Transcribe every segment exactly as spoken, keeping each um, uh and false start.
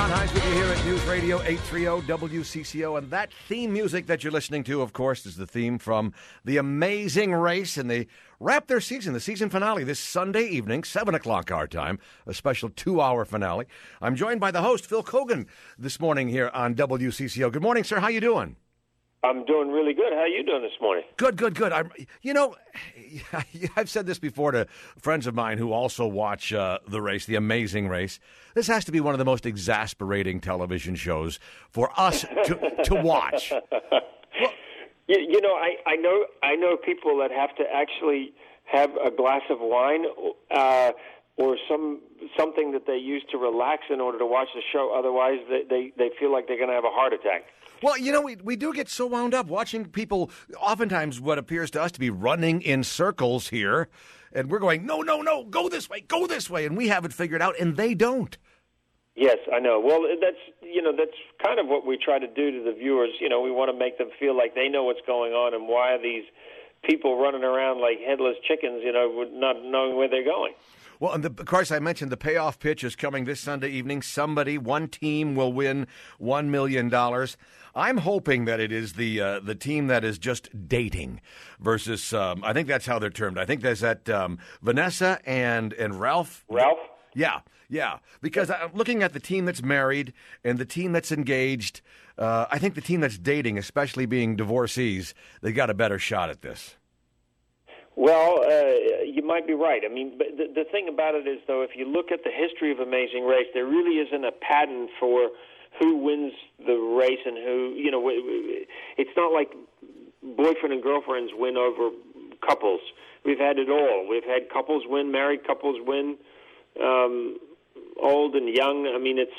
John Hines with you here at News Radio eight thirty W C C O. And that theme music that you're listening to, of course, is the theme from The Amazing Race. And they wrap their season, the season finale, this Sunday evening, seven o'clock our time, a special two-hour finale. I'm joined by the host, Phil Kogan, this morning here on W C C O. Good morning, sir. How you doing? I'm doing really good. How are you doing this morning? Good, good, good. I'm, you know, I've said this before to friends of mine who also watch uh, the race, The Amazing Race. This has to be one of the most exasperating television shows for us to, to watch. Well, you, you know, I, I know I know people that have to actually have a glass of wine uh, or some something that they use to relax in order to watch the show. Otherwise, they, they, they feel like they're going to have a heart attack. Well, you know, we we do get so wound up watching people, oftentimes what appears to us to be running in circles here, and we're going, no, no, no, go this way, go this way, and we have it figured out, and they don't. Yes, I know. Well, that's, you know, that's kind of what we try to do to the viewers. You know, we want to make them feel like they know what's going on and why are these people running around like headless chickens, you know, not knowing where they're going. Well, and the, of course, I mentioned the payoff pitch is coming this Sunday evening. Somebody, one team will win one million dollars. I'm hoping that it is the uh, the team that is just dating versus, um, I think that's how they're termed. I think there's that um, Vanessa and, and Ralph. Ralph? Yeah, yeah. Because I'm looking at the team that's married and the team that's engaged. Uh, I think the team that's dating, especially being divorcees, they got a better shot at this. Well, uh, you might be right. I mean, but the, the thing about it is, though, if you look at the history of Amazing Race, there really isn't a pattern for who wins the race and who, you know, it's not like boyfriend and girlfriends win over couples. We've had it all. We've had couples win, married couples win, um, old and young. I mean, it's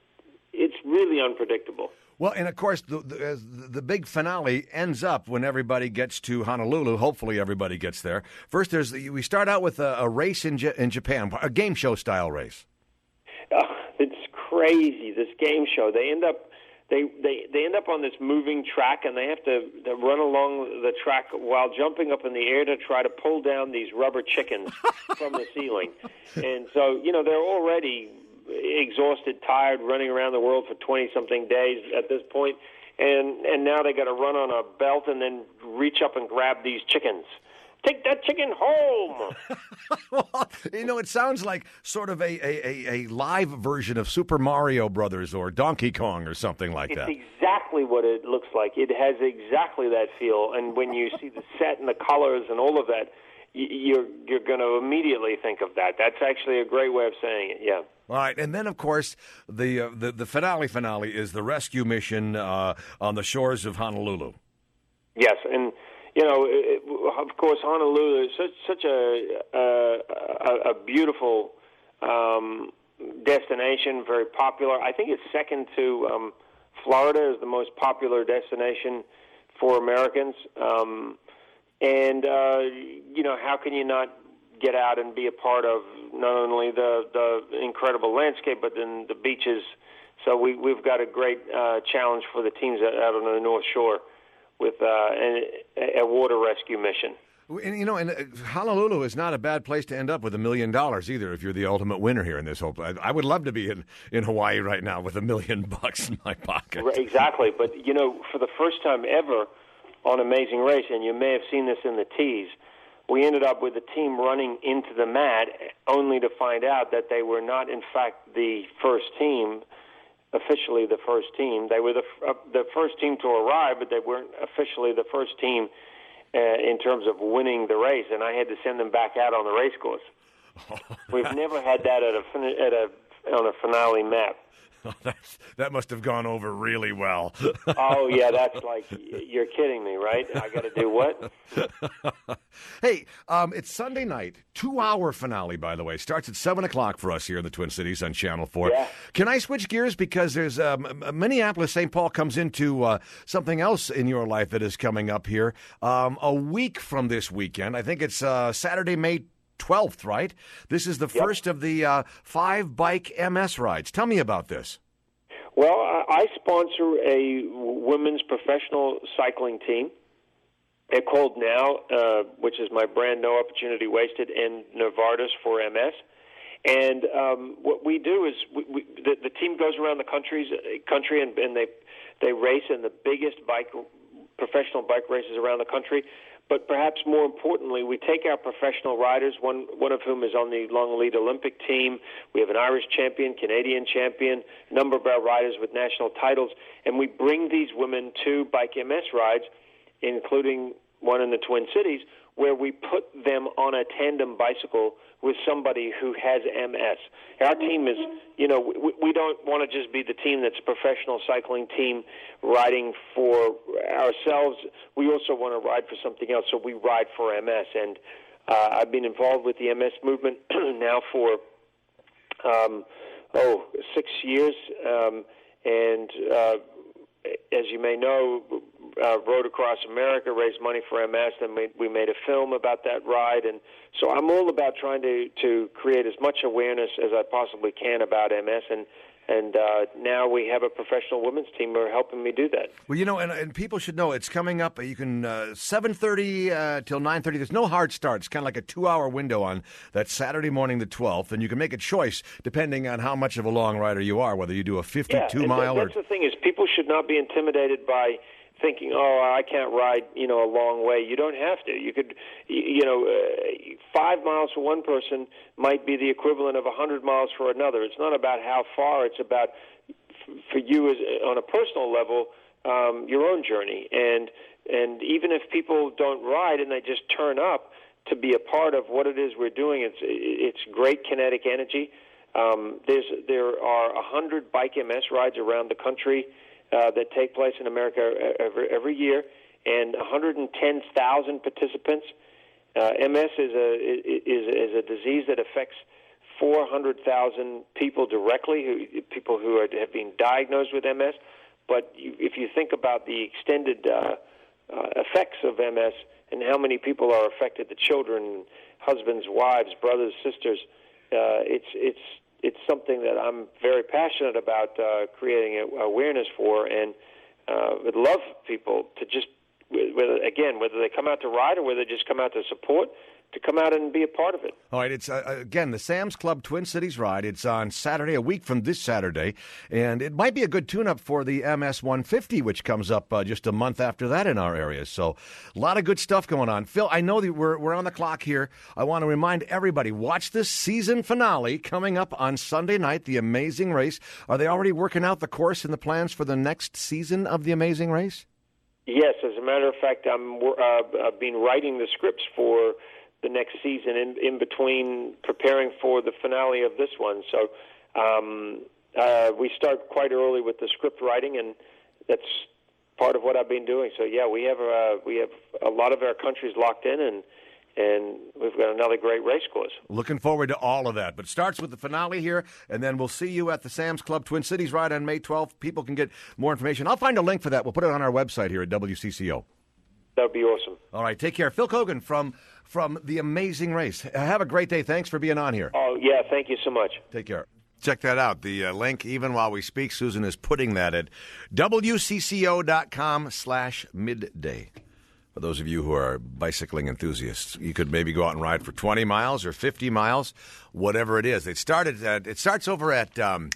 it's really unpredictable. Well, and of course, the, the the big finale ends up when everybody gets to Honolulu. Hopefully, everybody gets there. First, there's the, we start out with a, a race in J- in Japan, a game show style race. Uh, it's crazy. This game show. They end up they, they they end up on this moving track, and they have to they run along the track while jumping up in the air to try to pull down these rubber chickens from the ceiling. And so, you know, they're already exhausted, tired, running around the world for twenty-something days at this point, and and now they got to run on a belt and then reach up and grab these chickens. Take that chicken home! Well, you know, it sounds like sort of a, a, a live version of Super Mario Brothers or Donkey Kong or something like it's that. It's exactly what it looks like. It has exactly that feel, and when you see the set and the colors and all of that, you're you're going to immediately think of that. That's actually a great way of saying it, yeah. All right, and then, of course, the uh, the, the finale finale is the rescue mission uh, on the shores of Honolulu. Yes, and, you know, it, of course, Honolulu is such, such a, a, a beautiful um, destination, very popular. I think it's second to um, Florida is the most popular destination for Americans. Um, and, uh, you know, how can you not get out and be a part of not only the, the incredible landscape, but then the beaches. So we, we've got a great uh, challenge for the teams out on the North Shore with uh, a, a water rescue mission. And, you know, and uh, Honolulu is not a bad place to end up with a million dollars either if you're the ultimate winner here in this whole place. I would love to be in, in Hawaii right now with a million bucks in my pocket. Exactly. But, you know, for the first time ever on Amazing Race, and you may have seen this in the tease, we ended up with the team running into the mat only to find out that they were not, in fact, the first team, officially the first team. They were the, uh, the first team to arrive, but they weren't officially the first team uh, in terms of winning the race, and I had to send them back out on the race course. We've never had that at a, at a on a finale map. Oh, that's, that must have gone over really well. Oh, yeah, that's like, you're kidding me, right? I got to do what? Hey, um, it's Sunday night, two-hour finale, by the way. Starts at seven o'clock for us here in the Twin Cities on Channel four. Yeah. Can I switch gears? Because there's um, Minneapolis, Saint Paul comes into uh, something else in your life that is coming up here um, a week from this weekend. I think it's uh, Saturday, May twelfth, right? This is the Yep. first of the uh, five bike M S rides. Tell me about this. Well, I sponsor a women's professional cycling team. They're called Now, uh, which is my brand, No Opportunity Wasted, and Novartis for M S. And um, what we do is we, we, the, the team goes around the country's, country and, and they they race in the biggest bike professional bike races around the country. But perhaps more importantly, we take our professional riders, one one of whom is on the long lead Olympic team. We have an Irish champion, Canadian champion, a number of our riders with national titles, and we bring these women to Bike M S rides, including one in the Twin Cities, where we put them on a tandem bicycle with somebody who has M S. Our team is, you know, we, we don't want to just be the team that's a professional cycling team riding for ourselves. We also want to ride for something else, so we ride for M S. And uh, I've been involved with the M S movement now for, um, oh, six years. Um, and uh, as you may know, Uh, rode across America, raised money for M S, and we, we made a film about that ride. And so I'm all about trying to, to create as much awareness as I possibly can about M S. And and uh, now we have a professional women's team who are helping me do that. Well, you know, and, and people should know it's coming up. You can uh, seven thirty uh, till nine thirty. There's no hard start. It's kind of like a two-hour window on that Saturday morning, the twelfth, and you can make a choice depending on how much of a long rider you are, whether you do a fifty-two yeah, mile that, or. That's the thing is, people should not be intimidated by thinking, oh, I can't ride, you know, a long way. You don't have to. You could, you know, uh, five miles for one person might be the equivalent of a hundred miles for another. It's not about how far. It's about, for you as on a personal level, um, your own journey. And and even if people don't ride and they just turn up to be a part of what it is we're doing, it's it's great kinetic energy. Um, there's there are a hundred Bike M S rides around the country Uh, that take place in America every, every year, and one hundred ten thousand participants. Uh, M S is a is, is a disease that affects four hundred thousand people directly, who people who are, have been diagnosed with M S. But you, if you think about the extended uh, uh, effects of M S and how many people are affected, the children, husbands, wives, brothers, sisters, uh, it's it's It's something that I'm very passionate about uh, creating awareness for, and uh, would love people to just, whether, again, whether they come out to ride or whether they just come out to support, to come out and be a part of it. All right, it's, uh, again, the Sam's Club Twin Cities Ride. It's on Saturday, a week from this Saturday, and it might be a good tune-up for the M S one fifty, which comes up uh, just a month after that in our area. So a lot of good stuff going on. Phil, I know that we're, we're on the clock here. I want to remind everybody, watch this season finale coming up on Sunday night, The Amazing Race. Are they already working out the course and the plans for the next season of The Amazing Race? Yes, as a matter of fact, I'm, uh, I've been writing the scripts for the next season in, in between preparing for the finale of this one. So um, uh, we start quite early with the script writing, and that's part of what I've been doing. So yeah, we have uh, we have a lot of our countries locked in, and and we've got another great race course. Looking forward to all of that. But it starts with the finale here, and then we'll see you at the Sam's Club Twin Cities Ride on May twelfth. People can get more information. I'll find a link for that. We'll put it on our website here at W C C O. That would be awesome. All right, take care. Phil Kogan from from The Amazing Race. Have a great day. Thanks for being on here. Oh, yeah, thank you so much. Take care. Check that out. The uh, link, even while we speak, Susan is putting that at W C C O dot com slash midday. For those of you who are bicycling enthusiasts, you could maybe go out and ride for twenty miles or fifty miles, whatever it is. It started. At, it starts over at, um,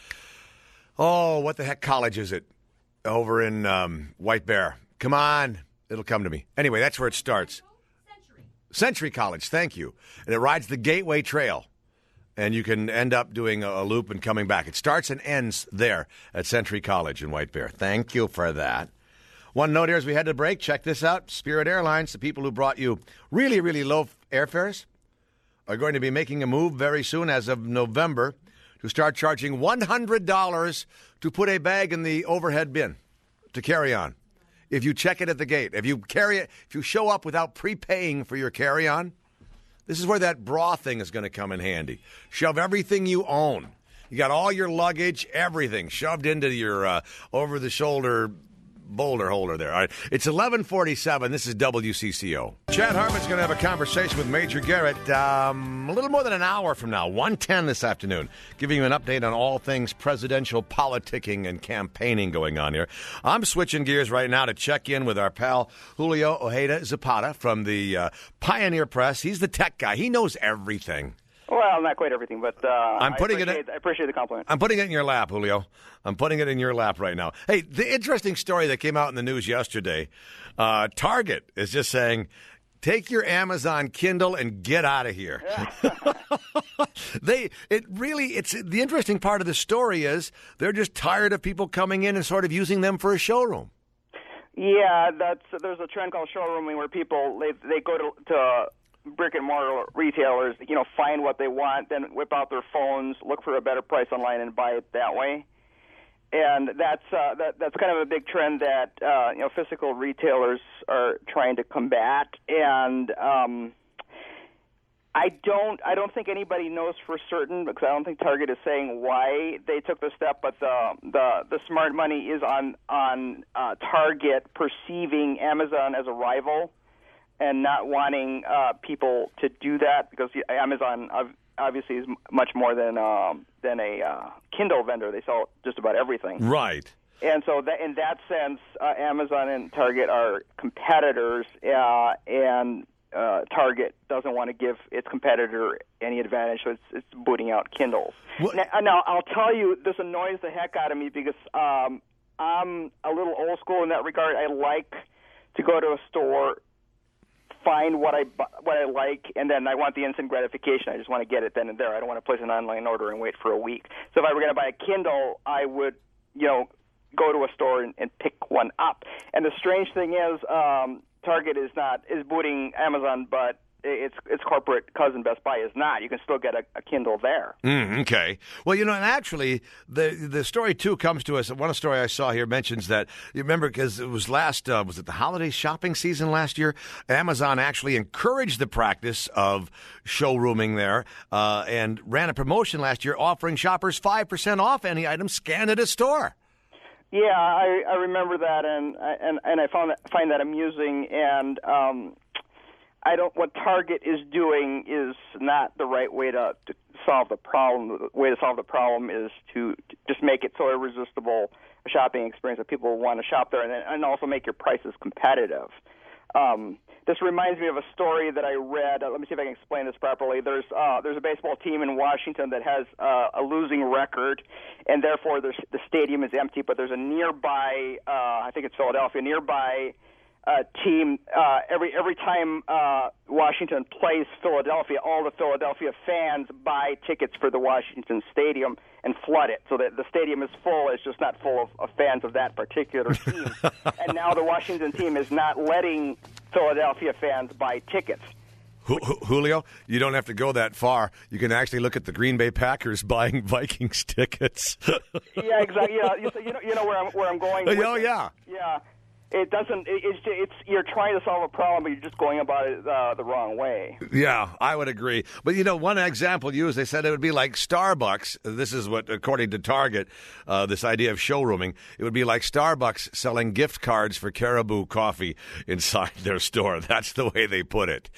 oh, what the heck college is it? Over in um, White Bear. Come on. It'll come to me. Anyway, that's where it starts. Century. Century College, thank you. And it rides the Gateway Trail. And you can end up doing a, a loop and coming back. It starts and ends there at Century College in White Bear. Thank you for that. One note here as we head to break. Check this out. Spirit Airlines, the people who brought you really, really low airfares, are going to be making a move very soon as of November to start charging one hundred dollars to put a bag in the overhead bin to carry on. If you check it at the gate, if you carry it, if you show up without prepaying for your carry-on, this is where that bra thing is going to come in handy. Shove everything you own. You got all your luggage, everything shoved into your uh, over-the-shoulder boulder holder there. All right. It's eleven forty-seven. This is W C C O. Chad Hartman's going to have a conversation with Major Garrett um, a little more than an hour from now, one ten this afternoon, giving you an update on all things presidential politicking and campaigning going on here. I'm switching gears right now to check in with our pal Julio Ojeda Zapata from the uh, Pioneer Press. He's the tech guy. He knows everything. Well, not quite everything, but uh, I'm putting I, it appreciate, in, I appreciate the compliment. I'm putting it in your lap, Julio. I'm putting it in your lap right now. Hey, the interesting story that came out in the news yesterday, uh, Target is just saying, take your Amazon Kindle and get out of here. Yeah. they, it really, it's the interesting part of the story is they're just tired of people coming in and sort of using them for a showroom. Yeah, that's there's a trend called showrooming where people they they go to to brick and mortar retailers, you know, find what they want, then whip out their phones, look for a better price online, and buy it that way. And that's uh, that that's kind of a big trend that uh, you know physical retailers are trying to combat. And um, I don't I don't think anybody knows for certain, because I don't think Target is saying why they took the step. But the the, the smart money is on on uh, Target perceiving Amazon as a rival and not wanting uh, people to do that, because Amazon obviously is much more than um, than a uh, Kindle vendor. They sell just about everything. Right. And so that, in that sense, uh, Amazon and Target are competitors, uh, and uh, Target doesn't want to give its competitor any advantage, so it's, it's booting out Kindles. Now, now, I'll tell you, this annoys the heck out of me because um, I'm a little old school in that regard. I like to go to a store, find what I what I like, and then I want the instant gratification. I just want to get it then and there. I don't want to place an online order and wait for a week. So if I were going to buy a Kindle, I would, you know, go to a store and, and pick one up. And the strange thing is, um, Target is not is booting Amazon, but its its corporate cousin Best Buy is not. You can still get a, a Kindle there. Mm, okay. Well, you know, and actually, the the story too comes to us. One story I saw here mentions that, you remember, because it was last uh, was it the holiday shopping season last year? Amazon actually encouraged the practice of showrooming there uh, and ran a promotion last year offering shoppers five percent off any item scanned at a store. Yeah, I, I remember that, and and and I found that, find that amusing. And um, I don't. What Target is doing is not the right way to, to solve the problem. The way to solve the problem is to, to just make it so irresistible a shopping experience that people want to shop there, and and also make your prices competitive. Um, this reminds me of a story that I read. Uh, let me see if I can explain this properly. There's uh, there's a baseball team in Washington that has uh, a losing record, and therefore there's, the stadium is empty. But there's a nearby, uh, I think it's Philadelphia, nearby uh, team. Uh, every every time uh, Washington plays Philadelphia, all the Philadelphia fans buy tickets for the Washington Stadium and flood it, so that the stadium is full. It's just not full of, of fans of that particular team. And now the Washington team is not letting Philadelphia fans buy tickets. Julio, you don't have to go that far. You can actually look at the Green Bay Packers buying Vikings tickets. Yeah, exactly. Yeah, you, you know, you know where I'm where I'm going. With Oh, yeah. It. Yeah. It doesn't. It, it's it's you're trying to solve a problem, but you're just going about it uh, the wrong way. Yeah, I would agree. But you know, one example used, they said it would be like Starbucks. This is what, according to Target, uh, this idea of showrooming. It would be like Starbucks selling gift cards for Caribou coffee inside their store. That's the way they put it.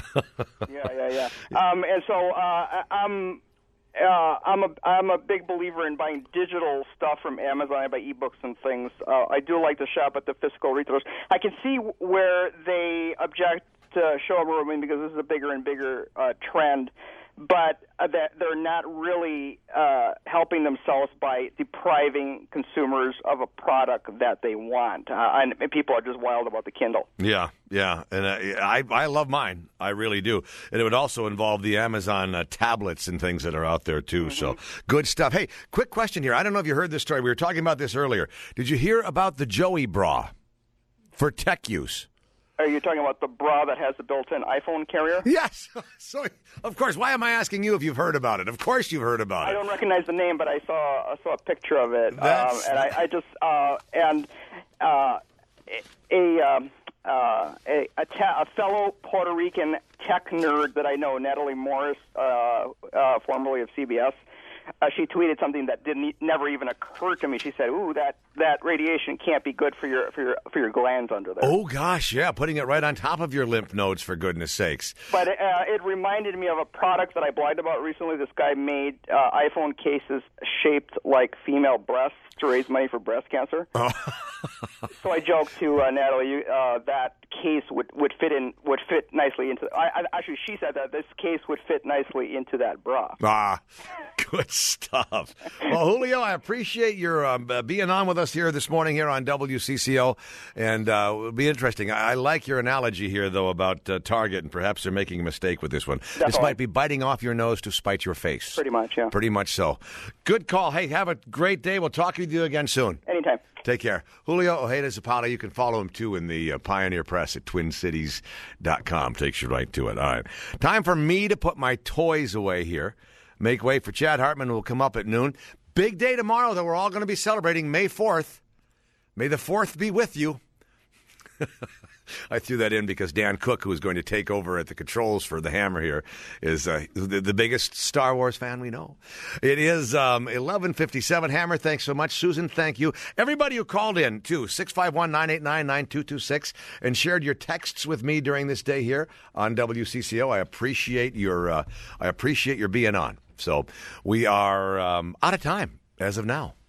yeah, yeah, yeah. Um, and so uh, I'm. Uh, I'm a I'm a big believer in buying digital stuff from Amazon. I buy ebooks and things. Uh, I do like to shop at the physical retailers. I can see where they object to showrooming because this is a bigger and bigger uh, trend, but uh, that they're not really uh, helping themselves by depriving consumers of a product that they want. Uh, and, and people are just wild about the Kindle. Yeah, yeah, and uh, I I love mine. I really do. And it would also involve the Amazon uh, tablets and things that are out there too. Mm-hmm. So good stuff. Hey, quick question here. I don't know if you heard this story. We were talking about this earlier. Did you hear about the Joey bra for tech use? Are you talking about the bra that has the built-in iPhone carrier? Yes. So, of course. Why am I asking you if you've heard about it? Of course you've heard about it. I don't recognize the name, but I saw I saw a picture of it, um, and I, I just uh, and uh, a, um, uh, a a, ta- a fellow Puerto Rican tech nerd that I know, Natalie Morris, uh, uh, formerly of C B S. Uh, she tweeted something that didn't never even occur to me. She said, "Ooh, that, that radiation can't be good for your for your for your glands under there." Oh gosh, yeah, putting it right on top of your lymph nodes, for goodness sakes. But uh, it reminded me of a product that I blogged about recently. This guy made uh, iPhone cases shaped like female breasts to raise money for breast cancer. Oh. So I joked to uh, Natalie uh, that case would, would fit in would fit nicely into. I, I, actually, she said that this case would fit nicely into that bra. Ah, good stuff. Well, Julio, I appreciate your um, uh, being on with us here this morning here on W C C O, and uh, it'll be interesting. I, I like your analogy here, though, about uh, Target, and perhaps they're making a mistake with this one. That's this all. might be biting off your nose to spite your face. Pretty much, yeah. Pretty much so. Good call. Hey, have a great day. We'll talk with you again soon. Anytime. Take care. Julio Ojeda Zapata, you can follow him, too, in the uh, Pioneer Press at twin cities dot com. Takes you right to it. All right. Time for me to put my toys away here. Make way for Chad Hartman, who will come up at noon. Big day tomorrow that we're all going to be celebrating, May fourth. May the fourth be with you. I threw that in because Dan Cook, who is going to take over at the controls for the Hammer here, is uh, the, the biggest Star Wars fan we know. It is um, eleven fifty-seven. Hammer, thanks so much. Susan, thank you. Everybody who called in, too, six five one, nine eight nine, nine two two six, and shared your texts with me during this day here on W C C O. I appreciate your, uh, I appreciate your being on. So we are um, out of time as of now.